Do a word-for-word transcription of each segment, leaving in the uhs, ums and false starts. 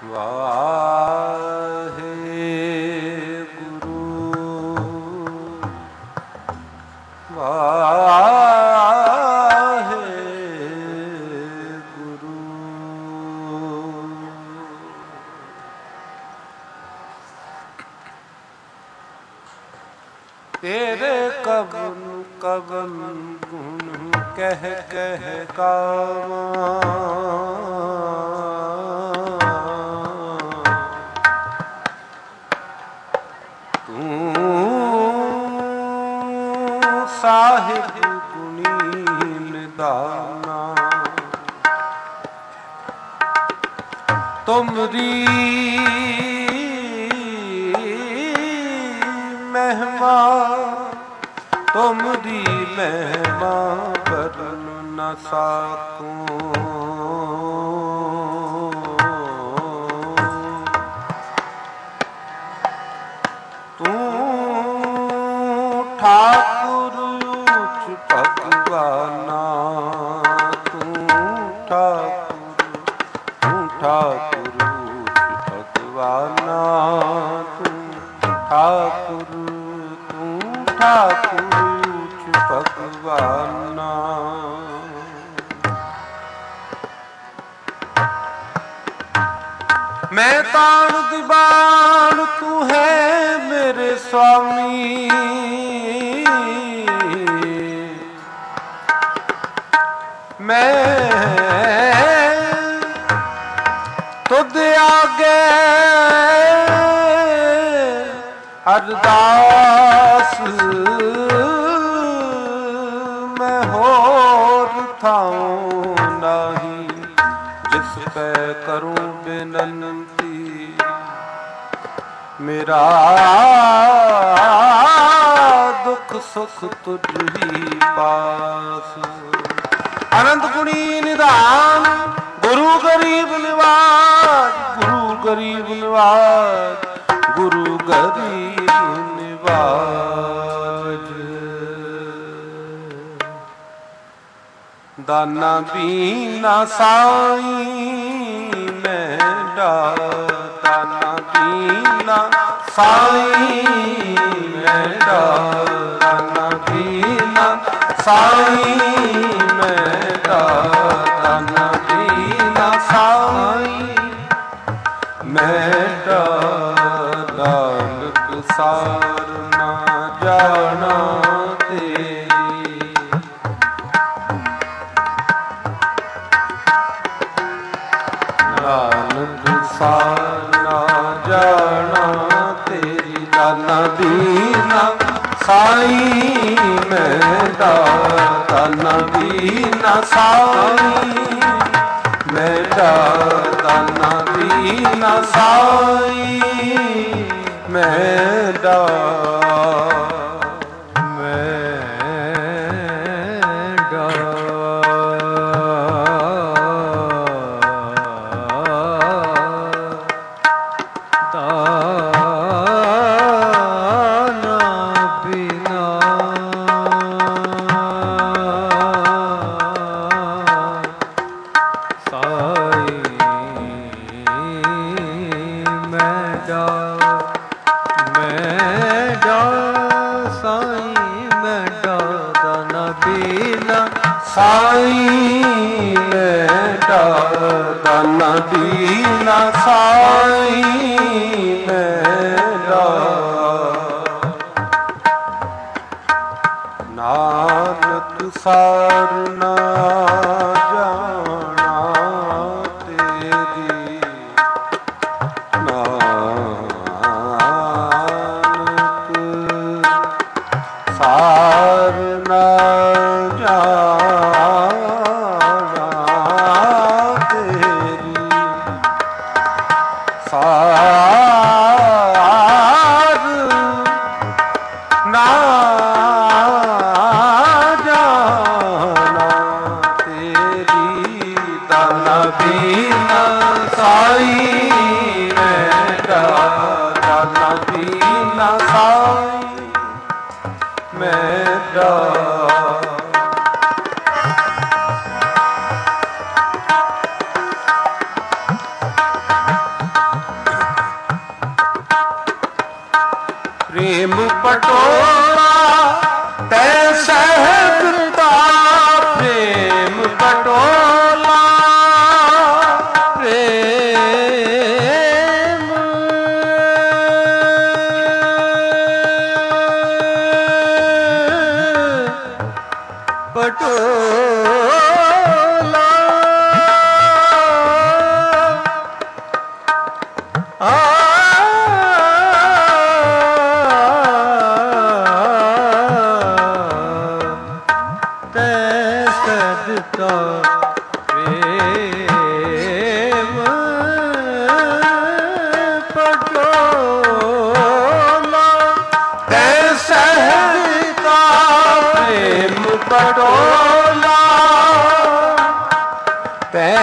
तेरे कवन कवन गुण कह कह गावा, तू साहिब गुणी निदाना, तुमरी महिमा तुमरी महिमा बरन न साकूं, तू ठाकुर उच भगवाना, तू ठाकुर तू ठाकुर उच भगवाना, तू ठाकुर तू ठाकुर उच भगवाना। मैं तान दीवान तू है मेरे स्वामी, मैं तुझ आगे अरदास मैं होर थाऊं नहीं, जिस पे करूं बेनंती मेरा दुख सुख तुझ ही पास। अनंत गुणी निधान गुरु गरीब निवाज, गुरु गरीब निवाज, गुरु गरीब निवाज। दाना बीना साईं मैं डार, दाना बीना साईं मैं डार, दाना बीना साईं मैं डार, दाना बीना साईं मैं डार। नानक सार ना जाना तेरी, नानक सार ना जाना तेरी, दाना दीना साईं मैं डार, दाना दीना साईं मैं डार, दाना दीना साईं मैं डार, मैं साईं मैं डार, दाना दीना साईं मैं डार। नानक सार ना जाना तेरी, नानक सार ना प्रेम पटोला तै सहजता, प्रेम पटोला प्रेम पटोला आ प्रेम पटोला तै सहजता, प्रेम पटोला तै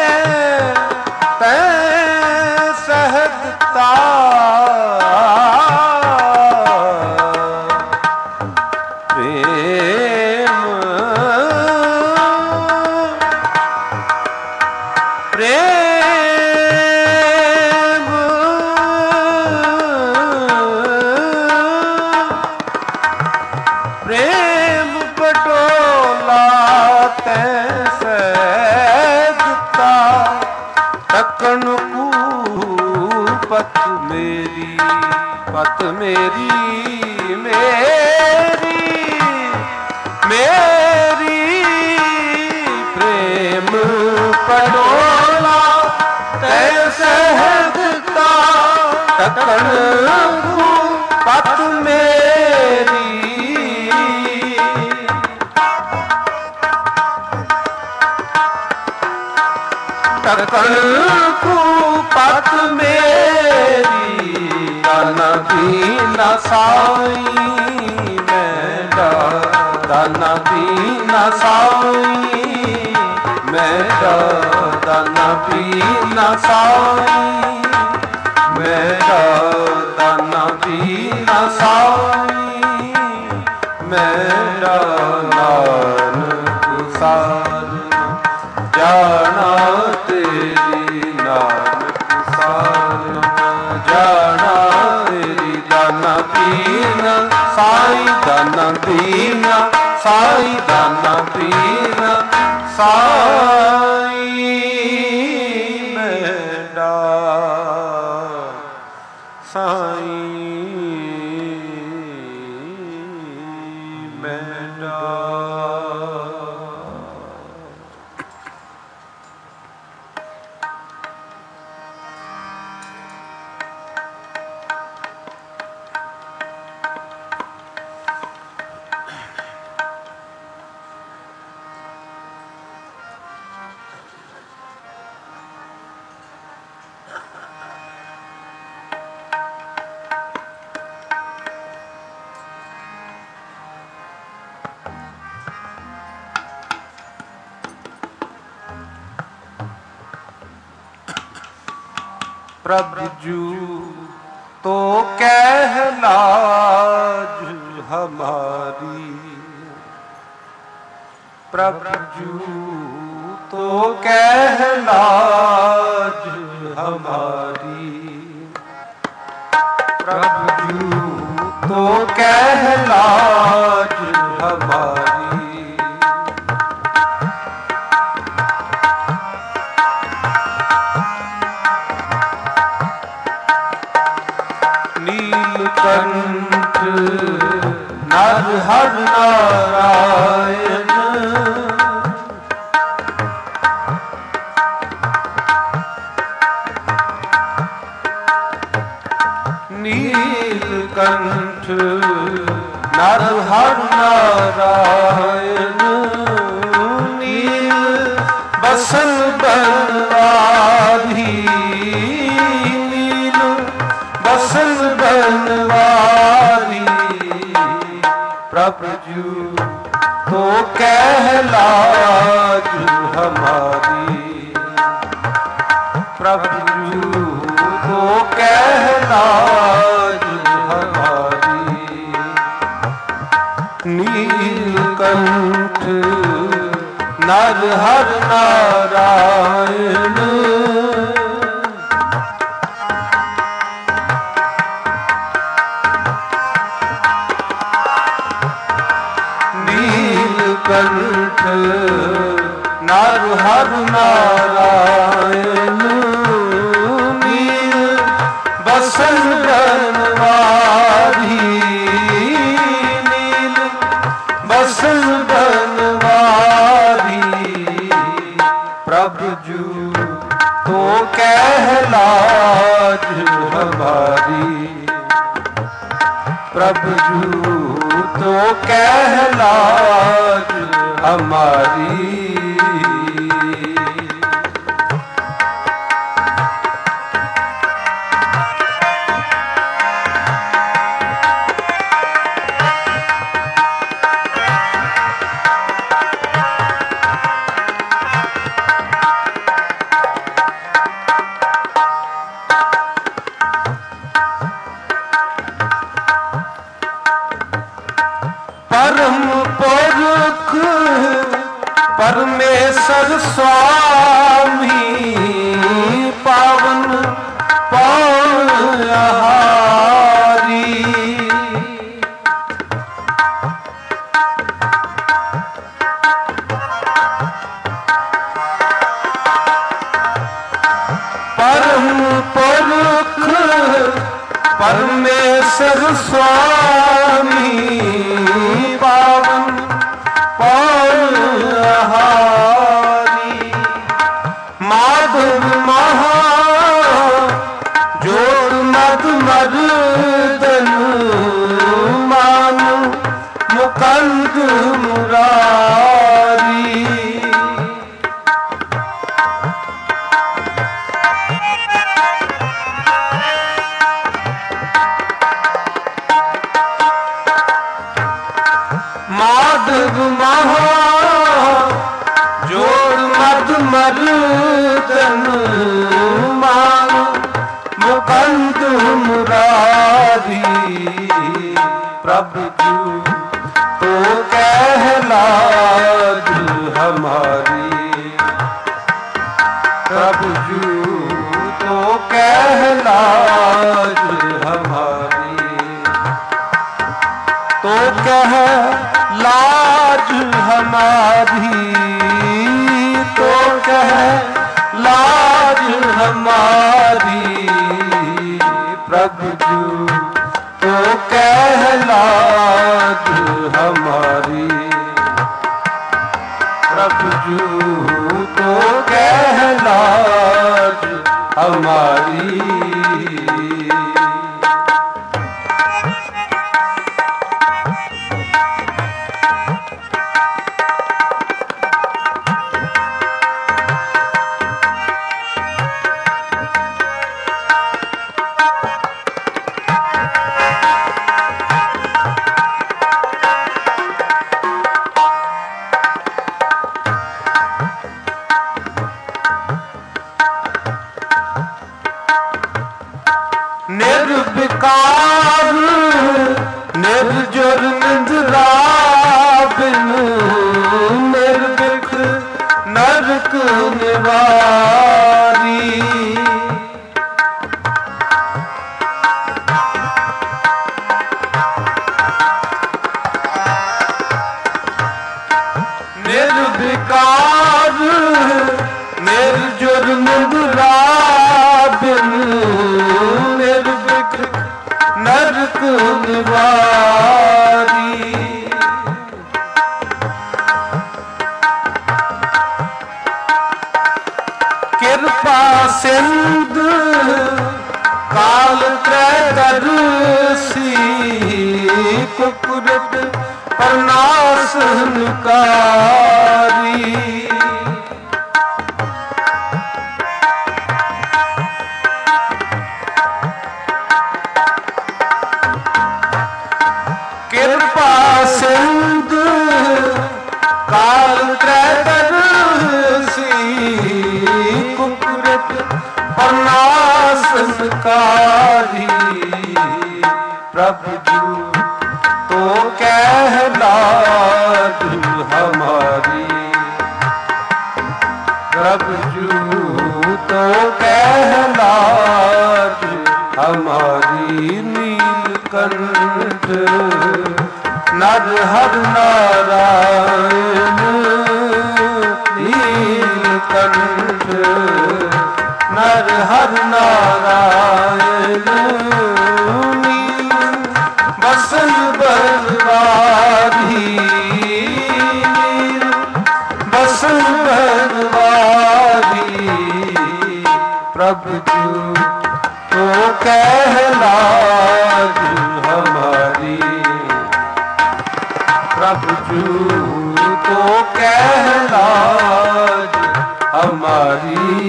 तै सहजता, प्रेम प्रेम प्रेम पटोला तै सहजता, तकन कू पत मेरी, पत मेरी मेरी मेरी प्रेम पटोला तै सहजता, तकन कू पत मेरी, तकन कू पत मेरी, दाना दीना साई मेरा, दाना दीना साई मेरा, दाना दीना साई मेरा, दाना दीना साई मेरा, नानक सार जाना तेरी, नानक सार जाना तेरी, दाना दीना साई, दाना दीना साई, दाना दीना साई मेरा, साई मेरा। प्रभु जू तो कह लाज हमारी, प्रभु जू तो कह लाज हमारी, प्रभु जू तो कह लाज हमारी, नीलकंठ नर हर नारायण, नीलकंठ नर हर नारायण, नील बसन बनवारी, नील बसन बनवारी, प्रभु जू तो कह लाज हमारी, प्रभु जू तो कह लाज हमारी, नीलकंठ नर हर नारायण, बसन बनवारी नील बसन बनवारी प्रभु जू तो कहलाज हमारी प्रभु जू तो कहलाज हमारी परम पुरख परमेश्वर स्वामी पावन पावनहारी परम पुरख परमेश्वर स्वामी पावन पावनहारी माधव महा जोड़ मद मर्दन मान मुकंद मुरारी माधव महा जोड़ मद मर्दन मान मुकंद मुरारी प्रभु जू तो कहलाज हमारी प्रभु जू तो कहलाज हमारी तो कह लाज हमारी तो कह लाज हमारी प्रभु जू तो कह लाज हमारी प्रभु जू तो कह लाज हमारी निर्विकार निर्जुर निद्रा बिन निर्विघ नरक निवारी निर्विकार निर्जुर निद्रा बिन निर्विघ्न नरक निवारी कृपा सिंधु काल त्रैदर्शी कुकुरत प्रनाशनकारी कृपा सिंधु काल त्रैदर्शी कुकुरत प्रनाशनकारी प्रभु जू तो कहलाज हमारी प्रभु जू तो कहलाज हमारी नीलकंठ नर हर नारायण नीलकंठ नर हर नारायण प्रभु जू तो कहलाज हमारी, प्रभु जू तो कहलाज हमारी।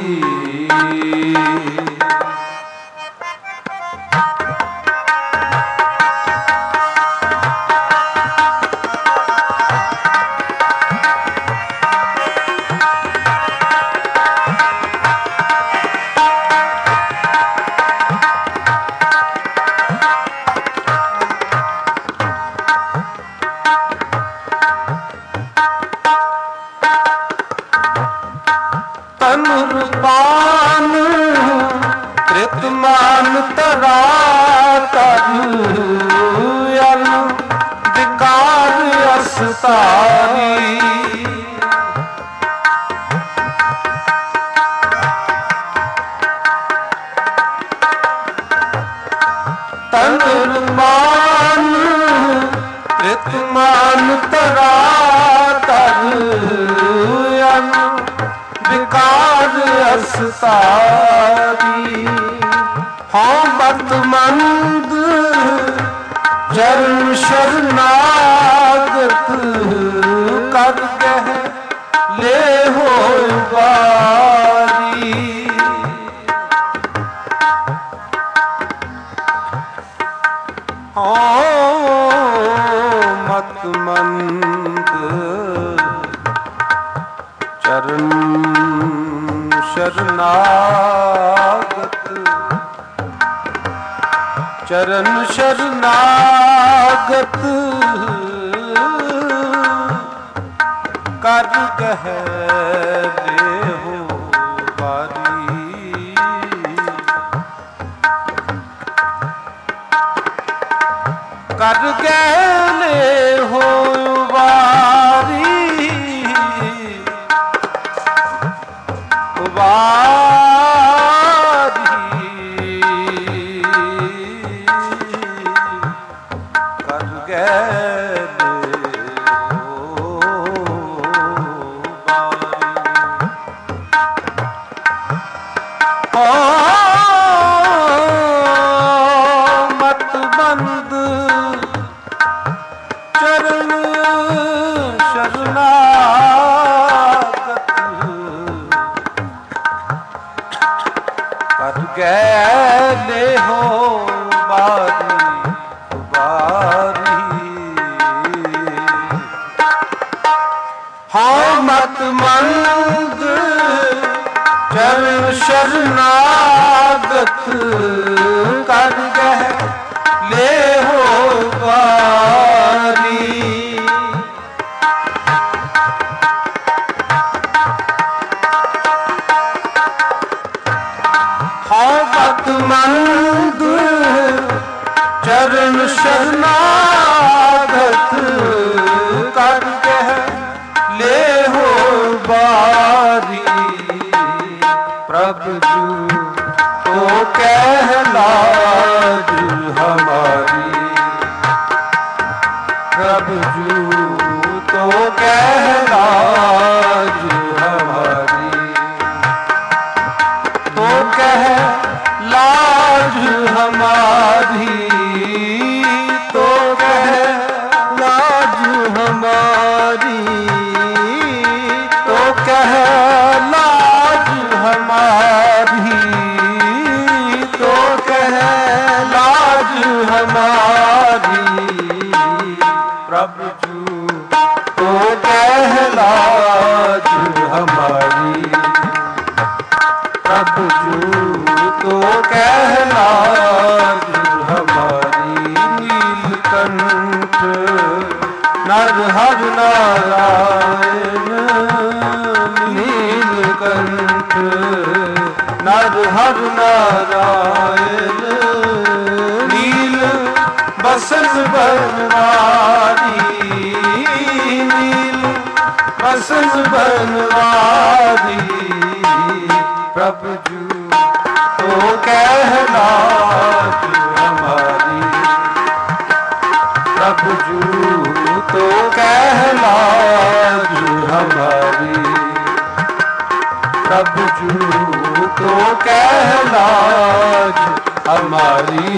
तनुर्बान कृतमान तरा तरु विकार अस्तारी, तनुर्बान कृतमान तरा तरु विकार अस्तारी। हाँ मतमंद चरण शरणागत कर गह ले हो बारी। हाँ मतमंद चरण शरणागत, चरण शरणागत कर गह ले हो बारी। कर गह ले हो बारी, कर गए हो बारी। मतबंद चरण शरणागत कर गए हो बारी बारी। हाँ मतमंद चरण शरणागत कर गए ले हो बारी। हाँ मतमंद चरण शरणागत कर गह ले हो बारी। प्रभु जू तो कहलाज हमारी, प्रभु जू तो कहलाज हमारी। तो कह लाज हमारी, तो कह लाज हमारी, तो कह लाज हमारी, तो कह लाज हमारी। प्रभु जू तो कह लाज हमारी, प्रभु जू तो कहलाज हमारी। नीलकंठ नर हर नारायण, नीलकंठ नर हर नारायण। नील बसन बनवारी, नील बसन बनवारी। प्रभु जू तो कहलाज हमारी, प्रभु जू तो कहलाज हमारी, प्रभु जू तो कह लाज हमारी।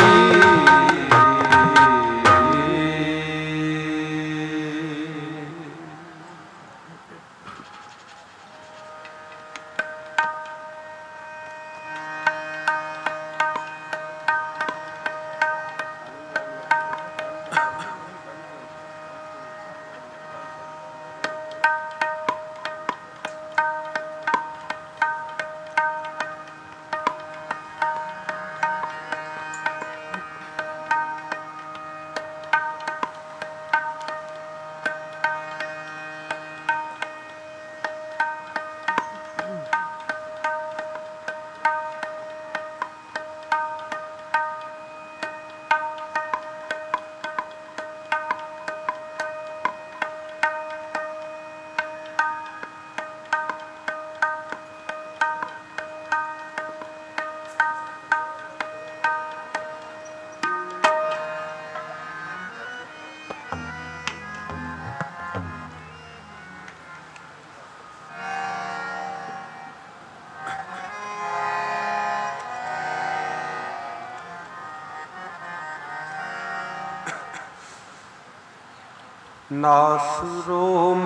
नासरो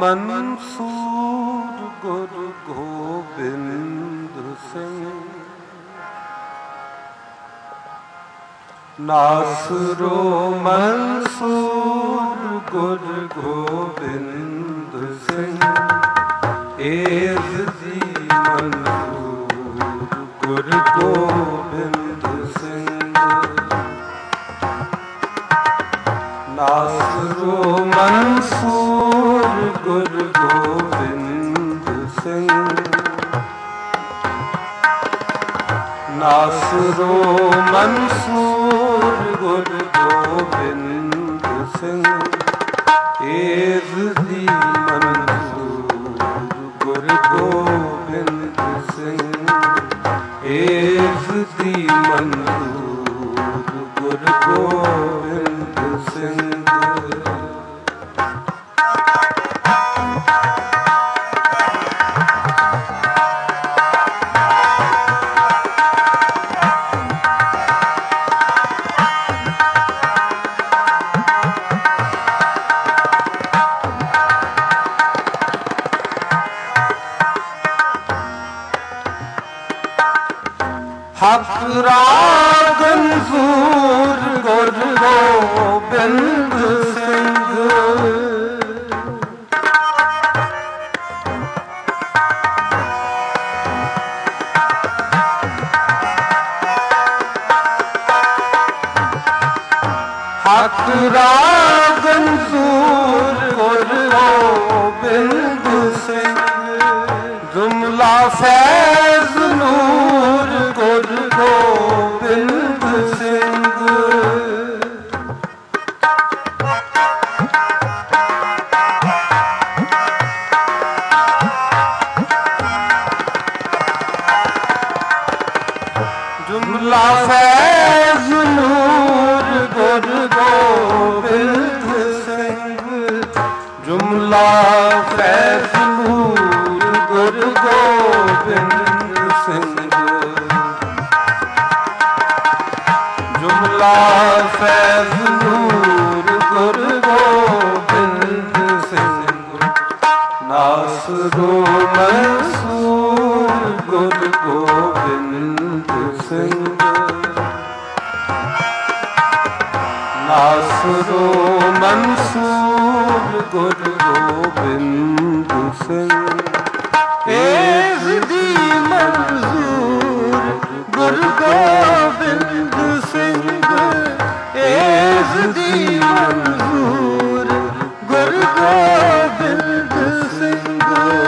मंसूर गुरु गोबिंद सिंह। नासरो मंसूर गुरु गोबिंद सिंह। एज जी मंसूर गुरु गोबिंद सिंह। नासरो मंसूर गुरु गोबिंद सिंह। नासरो मंसूर गुरु गोबिंद सिंह। एज दी मंसूर गुरु गोबिंद सिंह। एज दी मंसूर गुरु गोबिंद सिंह। हक रागंसूर गुरु गोबिंद सिंह। हक रागंसूर गुरु गोबिंद सिंह। जुमला फैज नूर गुरु गोबिंद सिंह। जुमला फैज नूर गुरु गोबिंद सिंह। जुमला फैज नूर गुरु गोबिंद सिंह। जुमला फैज नूर गुरु गोबिंद सिंह। नासरो मंसूर गुरु गोबिंद सिंह। नासरो मंसूर गुरु गोबिंद सिंह। एज दी मंसूर गुरु गोबिंद सिंह। एज दी मंसूर गुरु गोबिंद सिंह।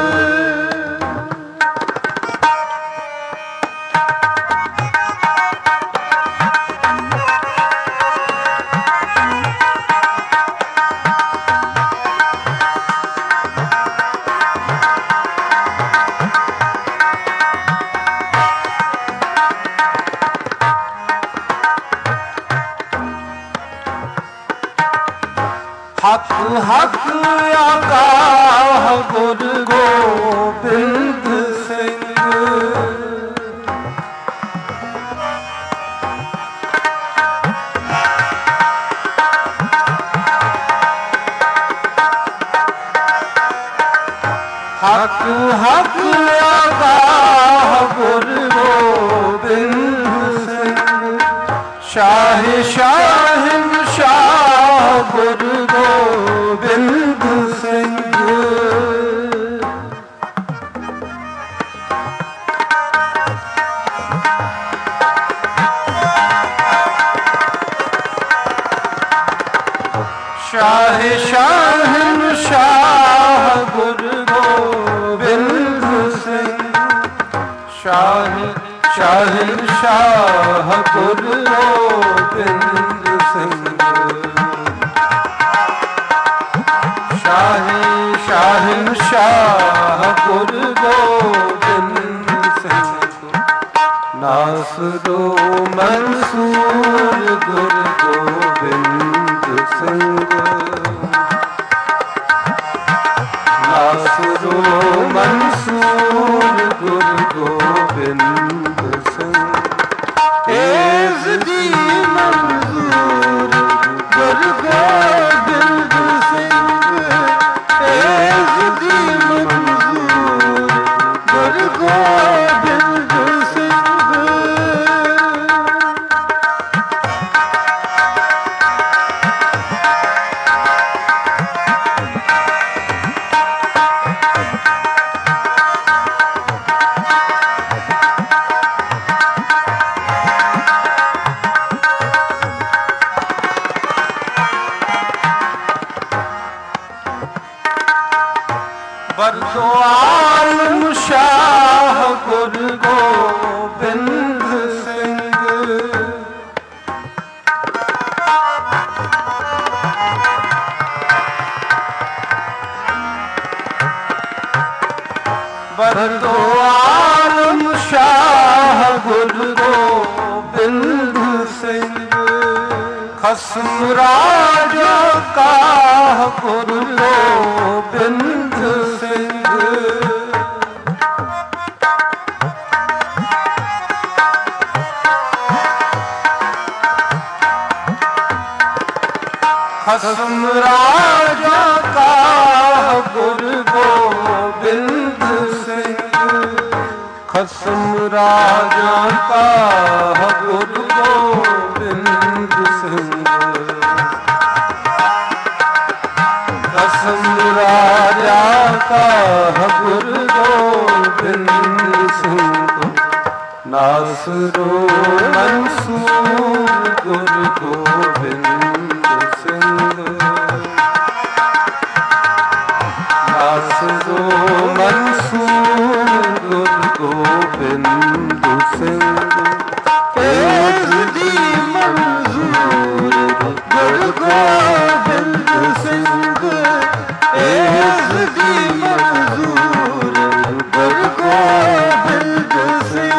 हक हक आगाह गुरु गोबिंद सिंह। ਹਕ ਆਗਾਹ ਗੁਰ ਗੋਬਿੰਦ ਸਿੰਘ ਸ਼ਾਹ ਸ਼ਾਹਿਨ ਸ਼ਾਹ ਗੁਰ ਗੋਬਿੰਦ ਸਿੰਘ ਸ਼ਾਹ ਸ਼ਾਹਿਨ ਸ਼ਾਹ ਗੁਰ ਗੋਬਿੰਦ ਸਿੰਘ ਸ਼ਾਹ ਸ਼ਾਹਿਨ ਸ਼ਾਹ ਗੁਰ ਗੋਬਿੰਦ ਸਿੰਘ ਸ਼ਾਹ ਸ਼ਾਹਿਨ ਸ਼ਾਹ ਗੁਰ ਗੋਬਿੰਦ ਸਿੰਘ ਨਾਸਰੋ ਮਨਸੂਰ ਗੁਰ ਗੋਬਿੰਦ ਸਿੰਘ ਨਾਸਰੋ ਮਨਸੂਰ ਗੁਰ ਗੋਬਿੰਦ ਸਿੰਘ ਏਸ ਦੀ ਮਨਜ਼ੂਰ ਗੁਰ ਗੋਬਿੰਦ ਸਿੰਘ ਏਸ ਦੀ ਮਨਜ਼ੂਰ ਗੁਰ ਗੋਬਿੰਦ ਸਿੰਘ ਬਰਦੋਆਲਮ ਸ਼ਾਹ ਗੁਰ ਗੋਬਿੰਦ ਸਿੰਘ ਬਰਦੋਆਲਮ ਸ਼ਾਹ ਗੁਰ ਗੋਬਿੰਦ ਸਿੰਘ ਖਸਮ ਰਾਜਾ ਕਾ ਗੁਰ ਗੋਬਿੰਦ ਸਿੰਘ ਖਸਮ ਰਾਜਾ ਕਾ ਗੁਰ ਗੋਬਿੰਦ ਸਿੰਘ ਖਸਮ ਰਾਜਾ ਕਾ ਗੁਰ ਗੋਬਿੰਦ ਸਿੰਘ ਖਸਮ ਰਾਜਾ ਕਾ ਗੁਰ ਗੋਬਿੰਦ ਸਿੰਘ ਨਾਸਰੋ ਮਨਸੂਰ ਗੁਰ ਗੋਬਿੰਦ ਸਿੰਘ ਨਾਸਰੋ ਮਨਸੂਰ ਗੁਰ ਗੋਬਿੰਦ ਸਿੰਘ ਏਸ ਦੀ ਮਨਜ਼ੂਰ ਗੁਰ ਗੋਬਿੰਦ ਸਿੰਘ ਏਸ ਦੀ ਮਨਜ਼ੂਰ ਗੁਰ ਗੋਬਿੰਦ ਸਿੰਘ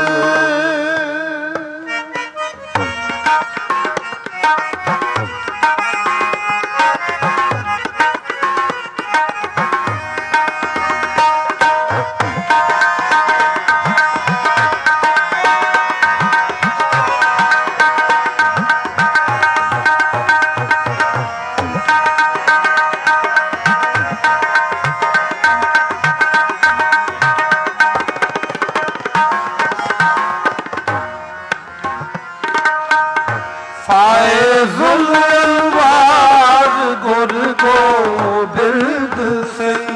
ਫਾਇਜ਼ੁਲ ਅਨਵਾਰ ਗੁਰ ਗੋਬਿੰਦ ਸਿੰਘ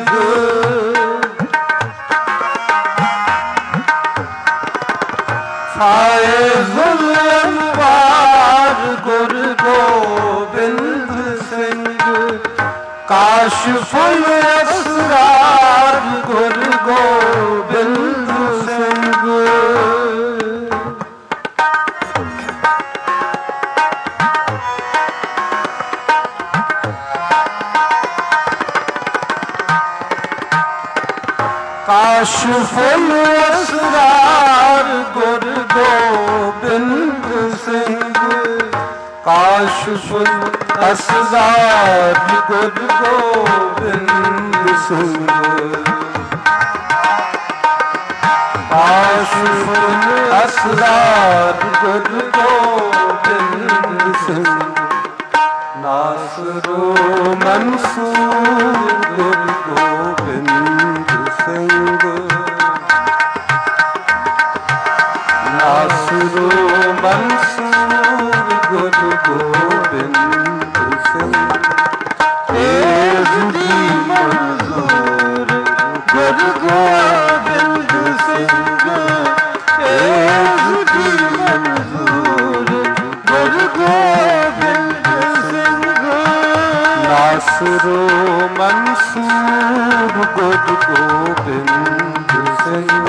ਫਾਇਜ਼ੁਲ ਅਨਵਾਰ ਗੁਰ ਗੋਬਿੰਦ ਸਿੰਘ ਕਾਸ਼ਫੁਲ ਅਸਰਾਰ ਗੁਰ ਗੋਬਿੰਦ ਸਿੰਘ ਕਾਸ਼ਫੁਲ ਅਸਰਾਰ ਗੁਰ ਗੋਬਿੰਦ ਸਿੰਘ ਕਾਸ਼ਫੁਲ ਅਸਰਾਰ ਗੁਰ ਗੋਬਿੰਦ ਸਿੰਘ ਕਾਸ਼ਫੁਲ ਅਸਰਾਰ ਗੁਰ ਗੋਬਿੰਦ ਸਿੰਘ ਨਾਸਰੋ ਮਨਸੂਰ ਗੁਰ ਗੋਬਿੰਦ ਸਿੰਘ ਨਾਸਰੂ ਮਨਸੂਰ ਗੁਰੂ ਗੋਬਿੰਦ ਸਿੰਘ ਏਸ ਦੀ ਮਨਜ਼ੂਰ ਗੁਰੂ ਗੋਬਿੰਦ ਸਿੰਘ ਏਸ ਦੀ ਮਨਜ਼ੂਰ ਗੁਰੂ ਗੋਬਿੰਦ ਸਿੰਘ ਨਾਸਰੂ ਮਨਸੂਰ ਗੁਰੂ ਗੋਬਿੰਦ ਸਿੰਘ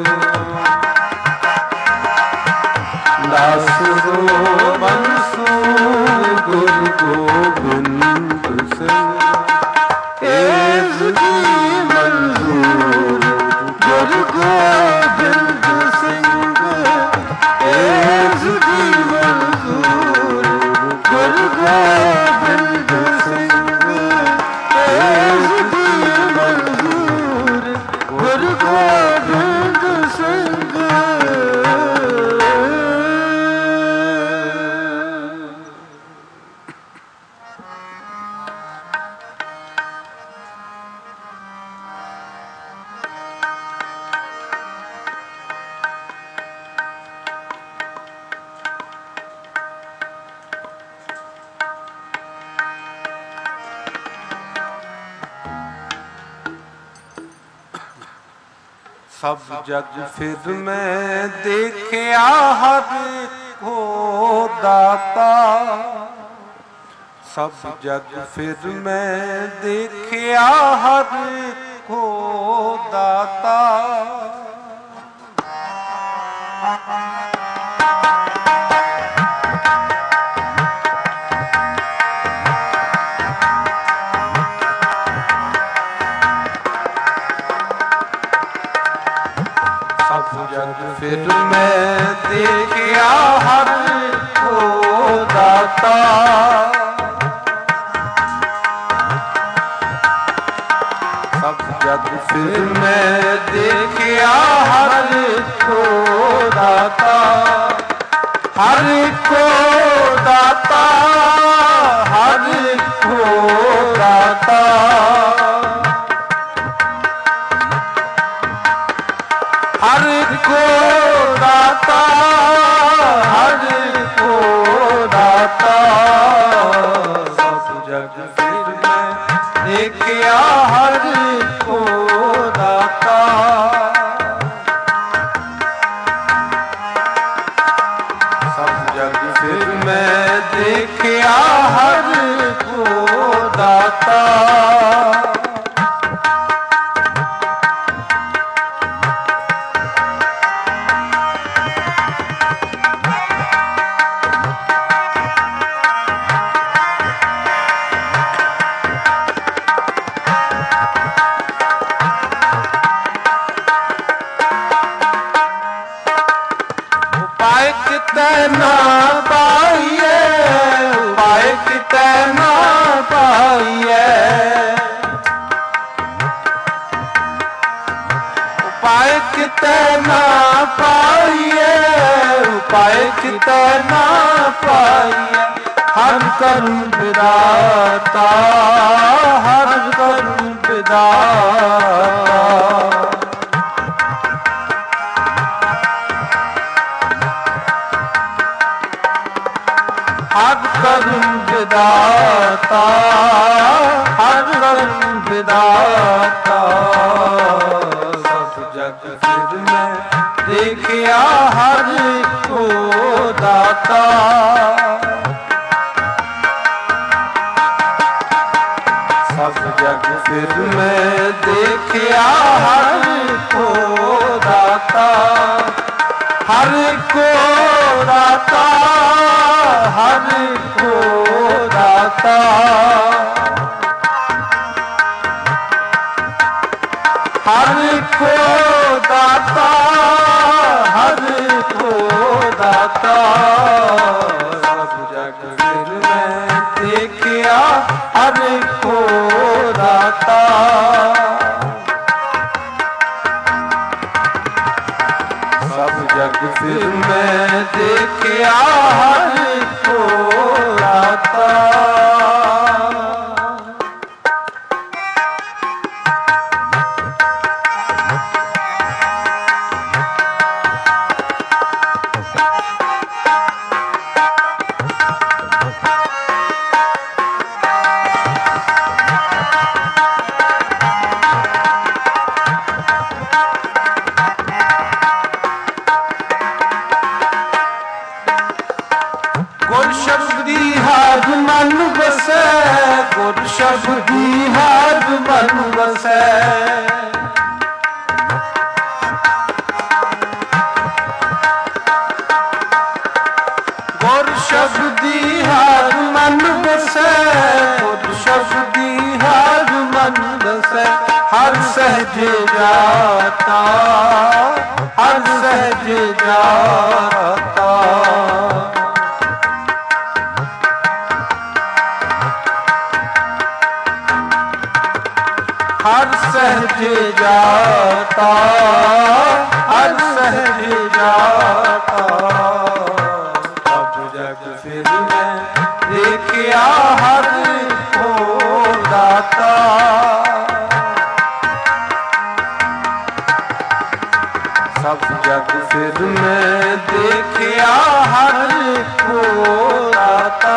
ਨਾਸਰੂ ਮਨਸੂਰ ਗੁਰੂ ਗੋਬਿੰਦ ਸਿੰਘ ਏਸ ਦੀ ਮਨਜ਼ੂਰ ਗੁਰੂ ਗੋਬਿੰਦ ਸਿੰਘ ਏਸ ਦੀ ਮਨਜ਼ੂਰ ਗੁਰੂ ਗੋਬਿੰਦ ਸਿੰਘ ਏਸ ਦੀ ਮਨਜ਼ੂਰ ਗੁਰੂ ਗੋਬਿੰਦ ਸਿੰਘ ਸਭ ਜਗ ਫਿਰ ਮੈਂ ਦੇਖਿਆ ਹਰ ਕੋ ਦਾਤਾ ਸਭ ਜਗ ਫਿਰ ਮੈਂ ਦੇਖਿਆ ਹਰ ਕੋ ਦਾਤਾ ਫਿਰ ਮੈਂ ਦੇਖਿਆ ਹਰ ਕੋ ਦਾਤਾ ਸਭ ਜਗ ਫਿਰ ਮੈਂ ਦੇਖਿਆ ਹਰ ਕੋ ਦਾਤਾ ਹਰ ਕੋ ਦਾਤਾ ਹਰ ਕੋ ਦਾਤਾ ਹਰ ਕੋ ਦਾਤਾ ਹਰ ਕੋ ਦਾਤਾ ਸਭ ਜਗ ਫਿਰ ਮੈਂ ਦੇਖਿਆ ਹਰ ਕੋ ਦਾਤਾ ਸਭ ਜਗ ਫਿਰ ਮੈਂ ਦੇਖਿਆ ਹਰ ਕੋ ਦਾਤਾ ਨਾ ਪਾਈਏ ਉਪਾਏ ਕਿਤੇ ਨਾ ਪਾਈਏ ਉਪਾਏ ਕਿਤੇ ਨਾ ਪਾਈਏ ਉਪਾਏ ਕਿਤੇ ਨਾ ਪਾਈਏ ਹਰ ਕਰਮ ਵਿਦਾਤਾ ਹਰ ਕਰਮ ਵਿਦਾਤਾ ਹਰ ਕਰਮ ਵਿਦਾਤਾ ਹਰ ਕਰਮ ਵਿਦਾਤਾ ਸਭ ਜਗ ਫਿਰ ਮੈਂ ਦੇਖਿਆ ਹਰ ਕੋ ਦਾਤਾ ਸਭ ਜਗ ਫਿਰ ਮੈਂ ਦੇਖਿਆ ਹਰ ਕੋ ਦਾਤਾ ਹਰ ਕੋ ਦਾਤਾ ਹਰ ਕੋ ਦਾਤਾ ਹਰ ਕੋ ਦਾਤਾ ਹਰ ਕੋ ਦਾਤਾ ਸਭ ਜਗ ਫਿਰ ਮੈਂ ਦੇਖਿਆ ਹਰ ਕੋ ਦਾਤਾ ਸਭ ਜਗ ਫਿਰ ਮੈਂ ਦੇਖਿਆ ਹਰ ਕੋ ਦਾਤਾ ਗੁਰ ਸ਼ਬਦੀ ਹਾਰ ਮਨ ਵਸੈ। ਗੁਰ ਸ਼ਬਦੀ ਹਾਰ ਮਨ ਵਸੈ, ਗੁਰ ਸ਼ਬਦੀ ਹਾਰ ਮਨ ਵਸੈ। ਹਰ ਸਹਿਜ ਜਾਤਾ, ਹਰ ਸਹਿਜ ਜਾਤਾ। ਹਰ ਸਹਿਜ ਜਾਤਾ, ਹਰ ਸਹਿਜ ਜਾਤਾ। ਸਭ ਜਗ ਫਿਰ ਮੈਂ ਦੇਖਿਆ ਹਰ ਕੋ ਦਾਤਾ। ਸਭ ਜਗ ਫਿਰ ਮੈਂ ਦੇਖਿਆ ਹਰ ਕੋ ਦਾਤਾ।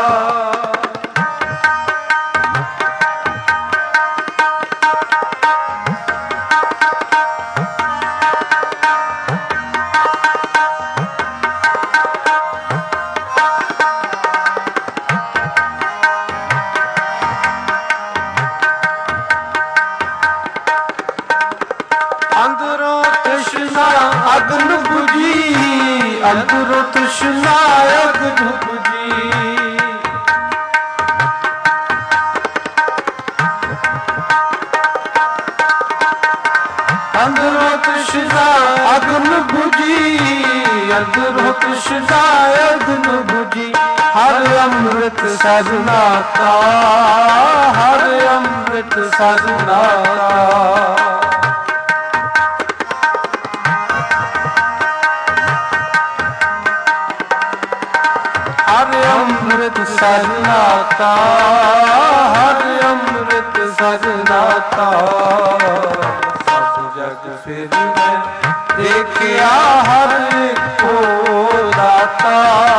ਅੰਦਰੋਂ ਤ੍ਰਿਸ਼ਨਾ ਅਗਨ ਬੁਝੀ, ਅੰਦਰੋਂ ਤ੍ਰਿਸ਼ਨਾ ਅਗਨ ਬੁਝੀ। ਅੰਦਰੋਂ ਤ੍ਰਿਸ਼ਨਾ ਅਗਨ ਬੁਝੀ, ਅੰਦਰੋਂ ਤ੍ਰਿਸ਼ਨਾ ਅਗਨ ਬੁਝੀ। ਹਰ ਅੰਮ੍ਰਿਤ ਸਰਨਾਤਾ, ਹਰ ਅੰਮ੍ਰਿਤ ਸਰਨਾਤਾ। ਹਰ ਅੰਮ੍ਰਿਤ ਸਰਨਾਤਾ, ਹਰ ਅੰਮ੍ਰਿਤ ਸਰਨਾਤਾ। ਸਭ ਜਗ ਫਿਰ ਮੈਂ ਦੇਖਿਆ ਹਰ ਕੋ ਦਾਤਾ।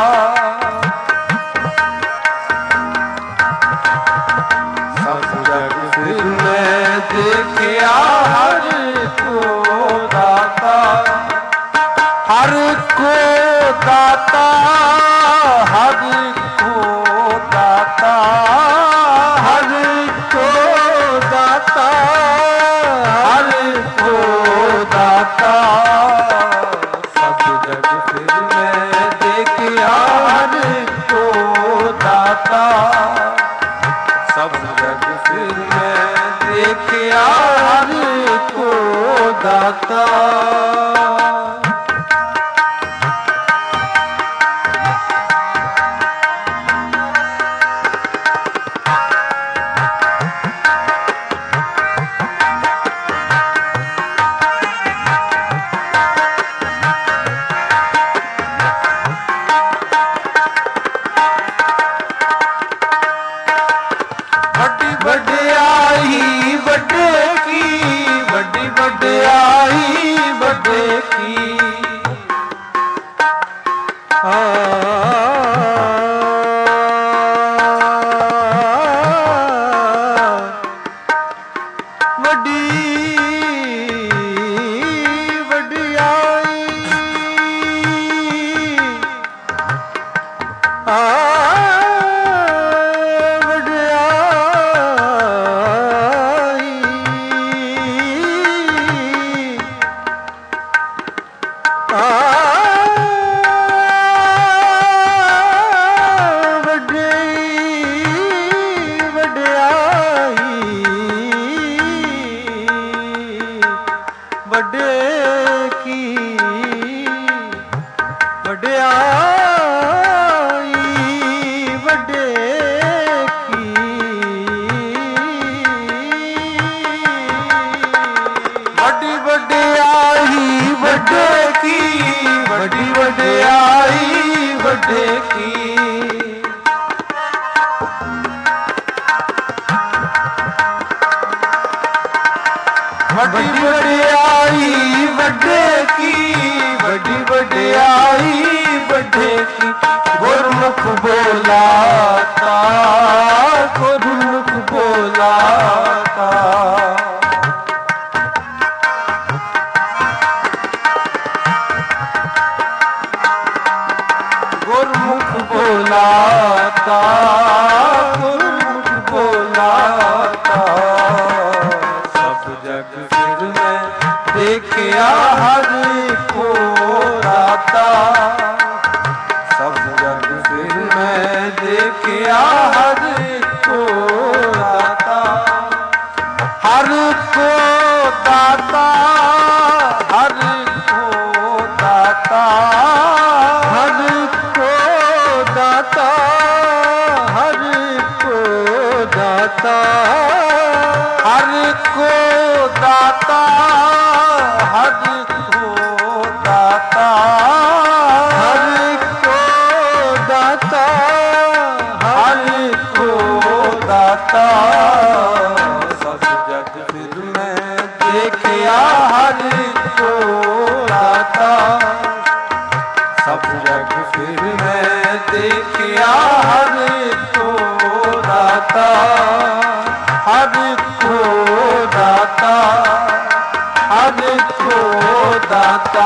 ਸਭ ਜਗ ਫਿਰ ਮੈਂ ਦੇਖਿਆ ਹਰ ਕੋ ਦਾਤਾ। ਹਰ ਕੋ ਦਾਤਾ, ਹਰ ਕੋ ਦਾਤਾ, ਹਰ ਕੋ ਦਾਤਾ, ਹਰ ਕੋ ਦਾਤਾ। ਸਭ ਜਗ ਫਿਰ ਮੈਂ ਦੇਖਿਆ ਹਰ ਕੋ ਦਾਤਾ। ਸਭ ਜਗ ਫਿਰ ਮੈਂ ਦੇਖਿਆ ਹਰ ਕੋ ਦਾਤਾ। ਵਡਿਆਈ ਵੱਡੇ ਕੀ, ਵੱਡੀ ਵਡਿਆਈ ਵੱਡੇ ਕੀ। ਆ ਵੱਡੀ ਵਡਿਆਈ ਆ ਵੱਡੇ ਕੀ ਵਡਿਆਈ, ਵੱਡੇ ਕੀ। ਵੱਡੀ ਵਡਿਆਈ ਵੱਡੇ ਕੀ, ਵੱਡੀ ਵਡਿਆਈ ਵੱਡੇ ਕੀ। ਵੱਡੀ ਵਡਿਆਈ ਵੱਡੇ ਕੀ, ਵੱਡੀ ਵਡਿਆਈ ਵੱਡੇ ਕੀ ਗੁਰਮੁਖ ਬੋਲਾਤਾ ਗੁਰਮੁਖ ਬੋਲਾਤਾ ਗੁਰਮੁਖ ਬੋਲਾਤਾ ਗੁਰਮੁਖ ਬੋਲਾਤਾ ਸਭ ਜਗ ਫਿਰ ਮੈਂ ਦੇਖਿਆ ਹਰ ਕੋ ਰਾਤਾ ਸਭ ਜਗ ਫਿਰ ਮੈਂ ਦੇਖਿਆ ਹਰ ਕੋ ਰਾਤਾ ਹਰ ਕੋ ਦਾਤਾ ਹਰ ਕੋ ਦਾਤਾ ਹਰ ਕੋ ਦਾਤਾ ਹਰ ਕੋ ਦਾਤਾ ਹਰ ਕੋ ਦਾਤਾ ਹਰ ਕੋ ਦਾਤਾ ਹਰ ਕੋ ਦਾਤਾ ਹਰ ਕੋ ਦਾਤਾ ਸਭ ਜਗ ਫਿਰ ਮੈਂ ਦੇਖਿਆ ਹਰ ਕੋ ਦਾਤਾ ਸਭ ਜਗ ਫਿਰ ਮੈਂ ਦੇਖਿਆ ਹਰ ਕੋ ਦਾਤਾ ਹਰ ਕੋ ਦਾਤਾ ਹਰ ਕੋ ਦਾਤਾ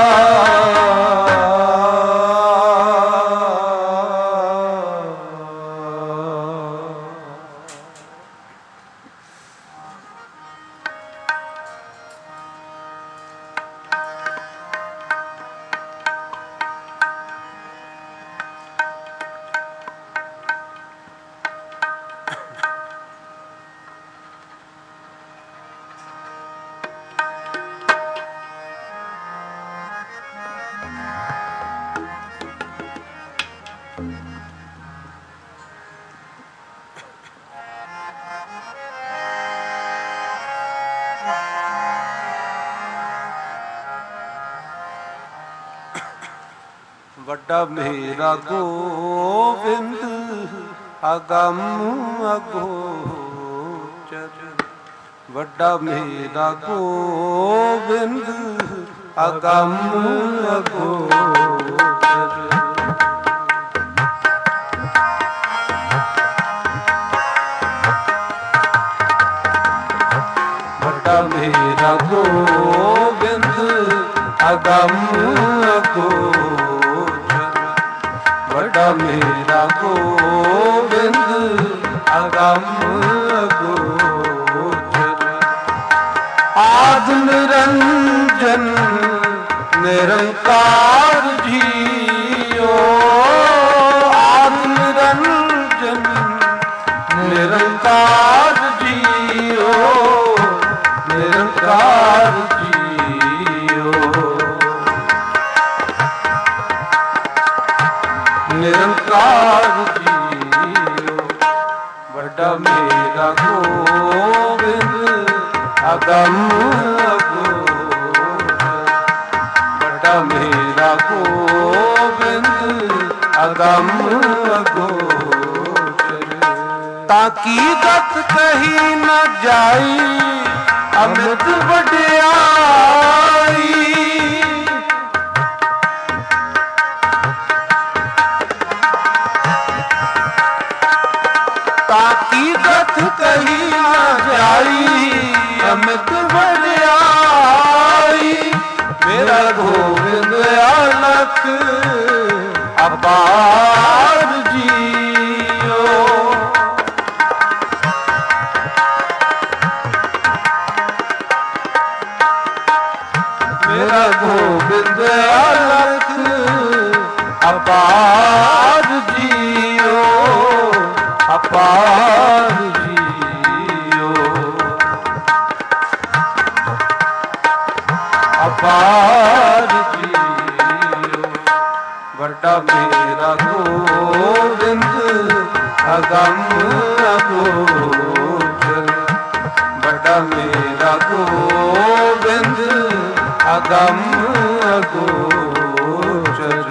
ਵੱਡਾ ਮੇਰਾ ਗੋਬਿੰਦ ਅਗੰਮ ਅਗੋਚਰ ਵੱਡਾ ਮੇਰਾ ਗੋਬਿੰਦ ਅਗੰਮ ਅਗੋਚਰ ਵੱਡਾ ਮੇਰਾ ਗੋਬਿੰਦ ਅਗੰਮ ਅਗੋਚਰ ਵੱਡਾ ਮੇਰਾ ਗੋਬਿੰਦ ਅਗੰਮ ਅਗੋਚਰ ਆਦਿ ਨਿਰੰਜਨ ਨਿਰੰਕਾਰ ਜੀਓ ਆਦਿ ਨਿਰੰਜਨ ਨਿਰੰਕਾਰ ਜੀਓ ਨਿਰੰਕਾਰ ਜੀਓ ਨਿਰੰਕਾਰ ਜੀਓ ਵੱਡਾ ਮੇਰਾ ਗੋਬਿੰਦ ਅਗੰਮ ਅਗੋਚਰ ਵੱਡਾ ਮੇਰਾ ਗੋਬਿੰਦ ਅਗੰਮ ਅਗੋਚਰ ਤਾਂ ਕੀ ਗਤ ਕਹੀ ਨ ਜਾਈ ਅਮਿਤ ਵਡਿਆਈ ਤਾਕੀ ਗਤ ਕਹੀ ਨਾ ਜਾਈ ਅਮਿਤ ਵਡਿਆਈ ਮੇਰਾ ਗੋਬਿੰਦ ਅਲਖ ਅਪਾਰ ਜੀਓ ਮੇਰਾ ਗੋਬਿੰਦ ਅਲਖ ਅਪਾਰ ਜੀਓ ਅਪਾਰ ਜੀਓ ਅਪਾਰ ਜੀਓ ਵੱਡਾ ਮੇਰਾ ਗੋਬਿੰਦ ਅਗੰਮ ਅਗੋਚਰ ਵੱਡਾ ਮੇਰਾ ਗੋਬਿੰਦ ਅਗੰਮ ਅਗੋਚਰ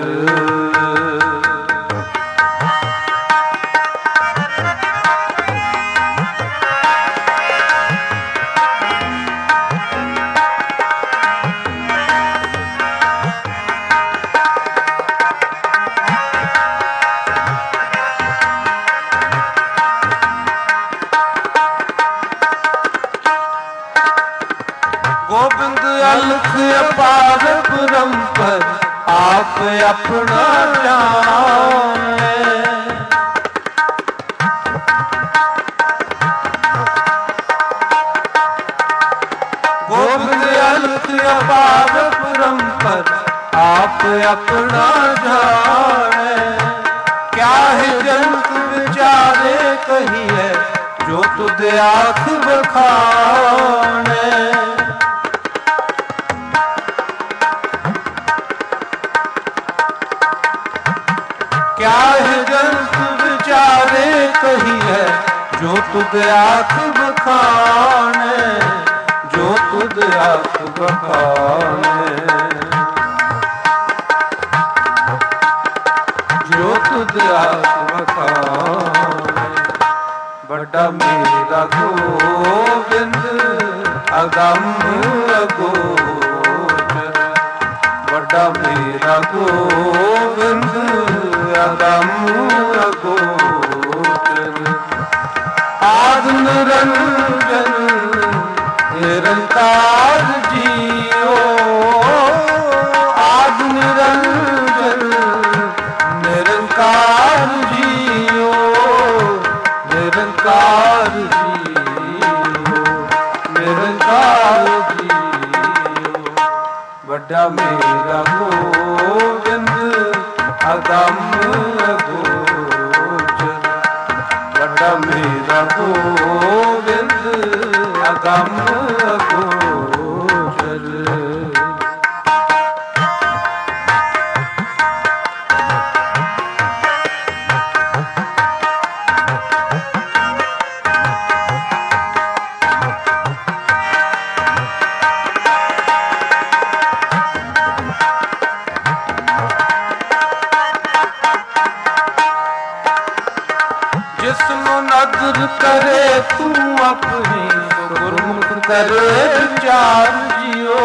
ਆਪਣਾ ਜਾਣੇ। ਗੋਬਿੰਦ ਅਲਖ ਅਪਾਰ ਪਰੰਪਰ ਆਪ ਆਪਣਾ ਜਾਣੇ। ਕਿਆ ਹੈ ਜੰਤ ਵਿਚਾਰੇ ਕਹੀਏ ਜੋ ਤੁਧ ਆਖ ਬਖਾਣੇ। क्या है जंत विचारे कहिए जो तुद आख बखाने। जो तुद आख बखाने। जो तुद आख बखाने। बड़ा मेरा गोविंद अगम अगोचर। बड़ा मेरा गोविंद अगम अगोचर। आद निरंजन निरंकार जियो। आद निरंजन निरंकार जियो। निरंकार जियो। निरंकार जियो। बड़ा मेरा गोविंद अगम अगोचर। बड़ा मेरा गोविंद अगम अगोचर। जिसनु नदर करे तू अपनी गुरमुख करे विचार जियो।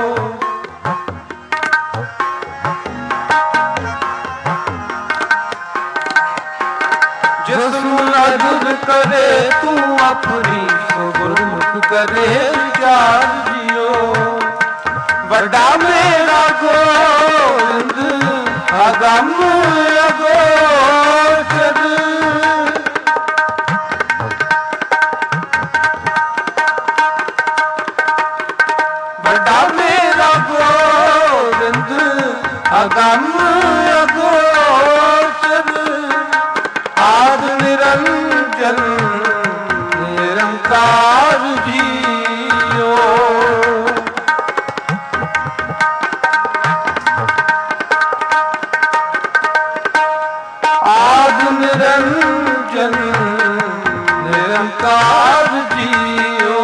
जिसनु नदर करे तू अपनी गुरमुख करे विचार जियो। बड़ा मेरा गोविंद अगम अगोचर। बड़ा मेरा गोविंद अगम अगोचर। आद निरंजन निरंकार जियो। आद निरंजन निरंकार जियो।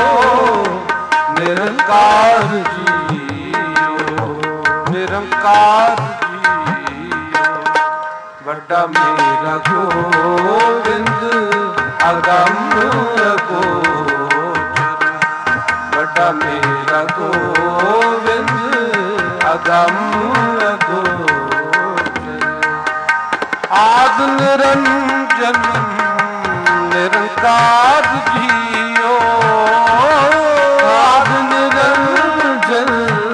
निरंकार जियो। निरंकार जियो। बड़ा मेरा गोविंद अगम अगोचर। बड़ा मेरा गोविंद अगम अगोचर। आद निरंजन निरंकार जियो। आद निरंजन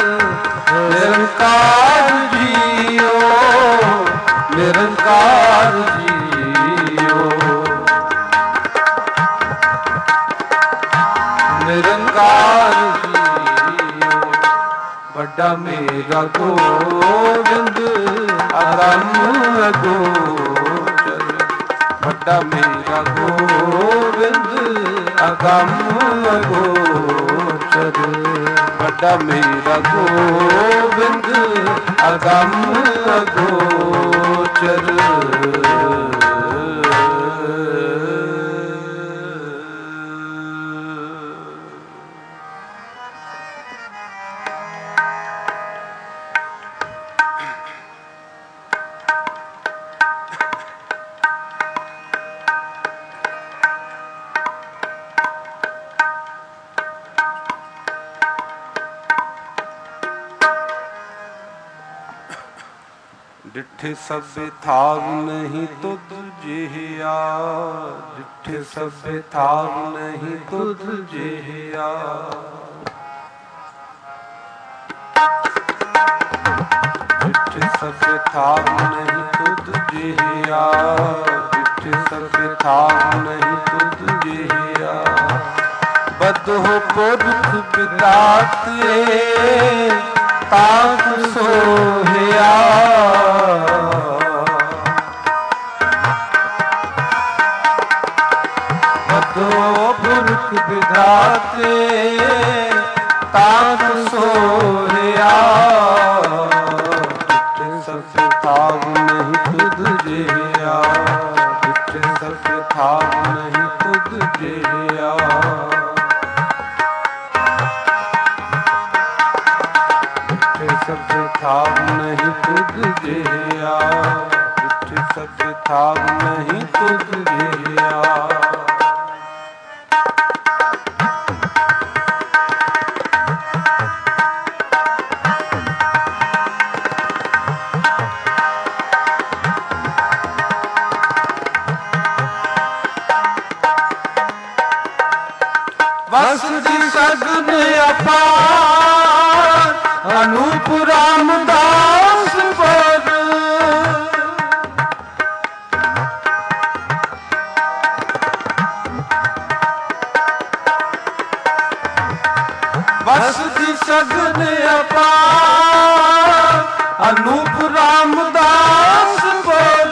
निरंकार जियो। निरंकार जियो। निरंकार जियो। बड़ा मेरा गोविंद अगम अगोचर। बड़ा मेरा गोविंद अगम अगोचर। बड़ा मेरा गोविंद अगम अगोचर। डिठे सबे थाव नहीं तुध जिहिया। डिठे सबे थाव नहीं तुध जिहिया। डिठे ਸਭੇ ਥਾਵ ਨਹੀਂ ਤੁਧ ਜਿਹਾ, ਡਿਠੇ ਸਭੇ ਥਾਵ ਨਹੀਂ ਤੁਧ ਜਿਹਾ। ਬਦਹੁ ਪੁਰਖ ਵਿਦਾਤੇ ਤਾਪ ਸੋਹਿਆ, ਬਦਹੁ ਪੁਰਖ ਵਿਦਾਤੇ ਤਾਪ ਸੋਹਿਆ। ਡਿਠੇ ਸਭੇ ਥਾਵ ਨਹੀਂ ਤੁਧ ਜਿਹਾ, ਡਿਠੇ ਸਭੇ ਥਾਵ ਨਹੀਂ ਤੁਧ ਜਿਹਾ। ਸਭੇ ਥਾਵ ਨਹੀਂ ਤੁਧ ਜਿਹਾ, ਡਿਠੇ ਸਭੇ ਥਾਵ ਨਹੀਂ ਤੁਧ ਜਿਹਾ। ਵਸਦੀ ਸਗਨ ਅਪਾਰ ਅਨੂਪ ਰਾਮਦਾਸ ਪਰ, ਵਸਦੀ ਸਗਨ ਅਪਾਰ ਅਨੂਪ ਰਾਮਦਾਸ ਪਰ।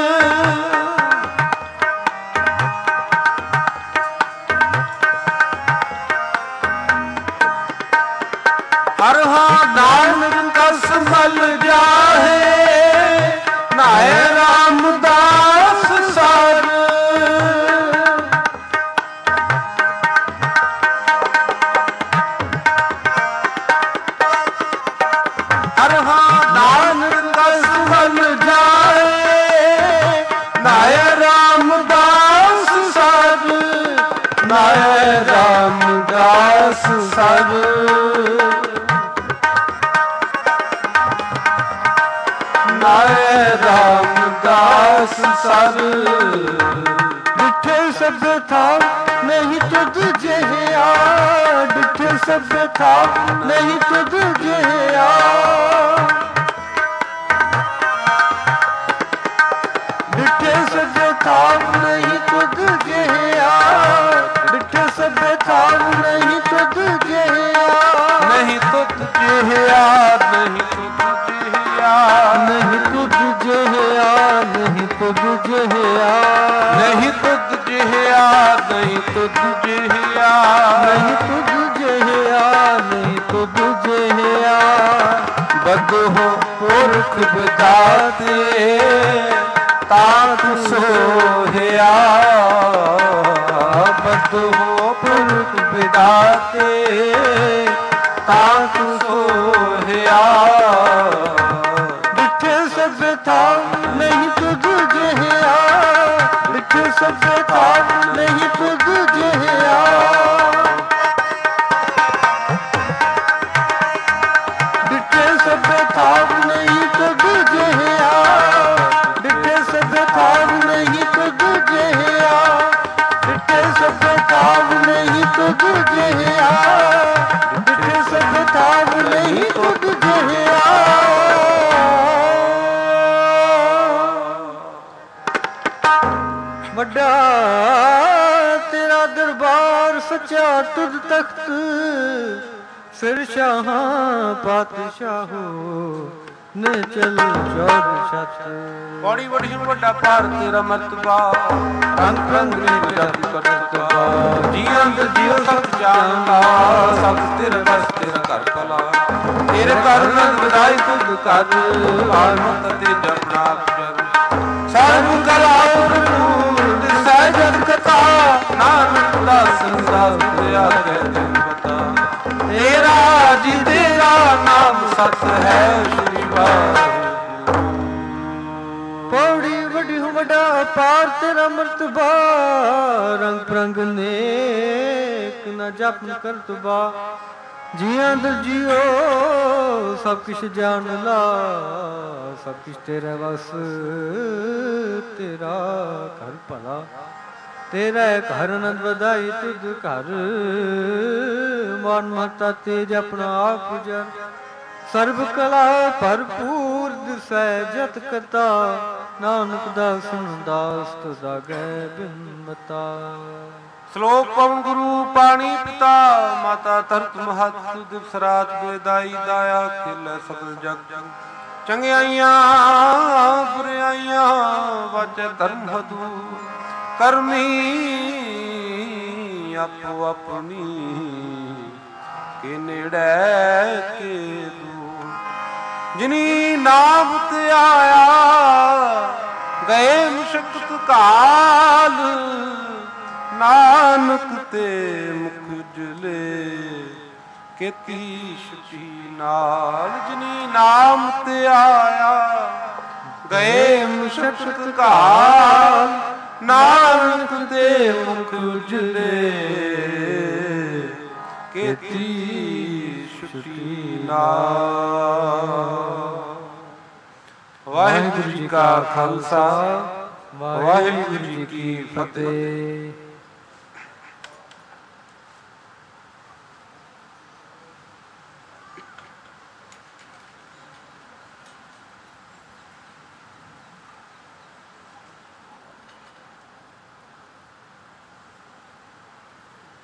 ਹਰ ਹਾਂ ਨਾਨਕ ਕਸ ਮਲ ਜਾਹੇ, ਨਾਏ ਰਾਮਦਾਸ ਸਰ। ਹਰ ਹਾਂ ਨਾਨਕ ਕਸ ਮਲ ਜਾਹੇ, ਨਾਏ ਰਾਮਦਾਸ ਸਰ, ਨਾਏ ਰਾਮਦਾਸ ਸਰ। ਨਾਏ ਰਾਮਦਾਸ ਸਰ। ਡਿਠੇ ਸਭੇ ਥਾਵ ਨਹੀਂ ਤੁਧ ਜਿਹਾ, ਡਿਠੇ ਸਭੇ ਥਾਵ ਨਹੀਂ ਤੁਧ ਜਿਹਾ। ਡਿਠੇ ਸਭੇ ਥਾਵ ਨਹੀਂ ਤੁਧ ਜਿਹਾ, ਡਿਠੇ ਸਭੇ ਥਾਵ ਨਹੀਂ ਤੁਧ ਜਿਹਾ। ਨਹੀਂ ਤੁਧ ਜਿਹਾ, ਨਹੀਂ ਤੁਧ ਜਿਹਾ, ਨਹੀਂ ਤੁਧ ਜਿਹਾ, ਨਹੀਂ ਤੁਧ ਜਿਹਾ, ਨਹੀਂ ਤੁਧ ਜਿਹਾ, ਨਹੀਂ ਤੁਧ ਜਿਹਾ, ਨਹੀਂ ਤੁਧ ਜਿਹਾ, ਨਹੀਂ ਤੁਧ ਜਿਹਾ। ਬਦਹੁ ਪੁਰਖ ਵਿਦਾਤੇ ਤਾਪ ਸੋਹਿਆ, ਬਦਹੁ ਪੁਰਖ ਵਿਦਾਤੇ ਤਾਪ ਸੋਹਿਆ। ਡਿਠੇ ਸਭੇ ਥਾਵ ਨਹੀਂ ਤੁਧ ਜਿਹਾ, ਡਿਠੇ ਸਭੇ ਥਾਵ ਨਹੀਂ ਤੁਧ ਜਿਹਾ। ਡਿਠੇ ਸਭੇ ਥਾਵ ਨਹੀਂ ਤੁਧ ਜਿਹਾ, ਡਿਠੇ ਸਭੇ ਥਾਵ ਨਹੀਂ ਤੁਧ ਜਿਹਾ। ਡਿਠੇ ਸਭੇ ਥਾਵ ਨਹੀਂ ਤੁਧ ਜਿਹਾ, ਡਿਠੇ ਸਭੇ ਥਾਵ ਨਹੀਂ ਤੁਧ ਜਿਹਾ। ਵੱਡਾ ਤੇਰਾ ਦਰਬਾਰ ਸੱਚਾ ਤੁਧ ਤਖਤ, ਸਿਰ ਸ਼ਾਹਾਂ ਪਾਤਸ਼ਾਹੋ ਨੇ ਚਲ ਚੌਦ ਛਤ। ਬੜੀ ਬੜੀ ਵੱਡਾ ਭਾਰ ਤੇਰਾ ਮਰਤਬਾ, ਰੰਗ ਰੰਗ ਨੇ ਜਾਤੀ ਕਰਤਬਾ। ਜੀਆਂ ਦੇ ਜੀਓ ਸਭ ਜਾਣਦਾ, ਸਭ ਤੇਰੇ ਬਸ ਤੇਰਾ ਘਰ ਭਲਾ। ਤੇਰੇ ਘਰ ਨਾਲ ਵਧਾਈ ਤੁਧ ਕਰ, ਆਨੰਦ ਤੇ ਜਪਣਾ ਜਗ। ਸਰਬ ਕਲਾ ਨੂਰ ਦਿਸੈ ਜਗ ਕਥਾ, ਨਾਨਕ ਦਾਸ ਦਾਸ ਦਇਆ ਕੈ ਜਨ ਬਤਾ। ਤੇਰਾ ਜੀ ਤੇਰਾ ਨਾਮ ਸਤ ਹੈ ਸ਼੍ਰੀ ਵਾਹਿਗੁਰੂ। ਪੌੜੀ ਵੱਡੀ ਹੋ ਵੱਡਾ ਪਾਰ ਤੇਰਾ ਮਰਤਬਾ, ਰੰਗ ਪ੍ਰੰਗ ਨੇਕ ਨਾ ਜਪ ਕਰਤਬਾ। ਜੀਆਂ ਦਰ ਜੀਓ ਸਭ ਕੁਛ ਜਾਣ ਲਾ, ਸਭ ਕੁਛ ਤੇਰਾ ਵਸ ਤੇਰਾ ਘਰ ਭਲਾ। ਤੇਰਾ ਘਰ ਆਨੰਦ ਵਧਾਈ ਤੁਧ ਘਰ, ਮਨ ਮਹਤਾ ਤੇਜ ਆਪਣਾ ਆਪ ਜਨ। ਸਰਬ ਕਲਾ ਭਰਪੂਰ ਦਿਸੈ ਜਤ ਕਤਾ, ਨਾਨਕ ਦਾਸਨ ਦਾਸ ਤੁਧਾਗੈ ਬਿਨਮਤਾ। ਸ਼ਲੋਕ ਪਵਨ ਗੁਰੂ ਪਾਣੀ ਪਿਤਾ, ਮਾਤਾ ਧਰਤ ਮਹਤ ਦਿਵਸ ਰਾਤ ਬੇਦਾਈ ਦਾਇਆ, ਖੇਲੇ ਸਗਲ ਜਗ ਚੰਗਿਆਈਆਂ ਬੁਰਿਆਈਆਂ, ਵਾਚੈ ਧਰਮ ਹਦੂ ਕਰਮੀ ਆਪੋ ਆਪਣੀ, ਕੇ ਨੇੜੇ ਕੇ ਦੂਰ। ਜਿਨੀ ਨਾਮ ਧਿਆਇਆ ਗਏ ਮੁਸ਼ਕਤ ਕਾਲ, ਨਾਨਕ ਤੇ ਮੁਖ ਉਜਲੇ ਕੀਤੀ ਛੁਟੀ ਨਾਲ। ਜਿਨੀ ਨਾਮ ਧਿਆਇਆ ਗਏ ਮੁਸ਼ਕਤ ਕਾਲ, ਨਾਨਕ ਤੇ ਮੁਖ ਉਜਲੇ ਕੀਤੀ ਛੁਟੀ ਨਾਲ। ਵਾਹਿਗੁਰੂ ਜੀ ਕਾ ਖਾਲਸਾ, ਵਾਹਿਗੁਰੂ ਜੀ ਕੀ ਫਤਿਹ।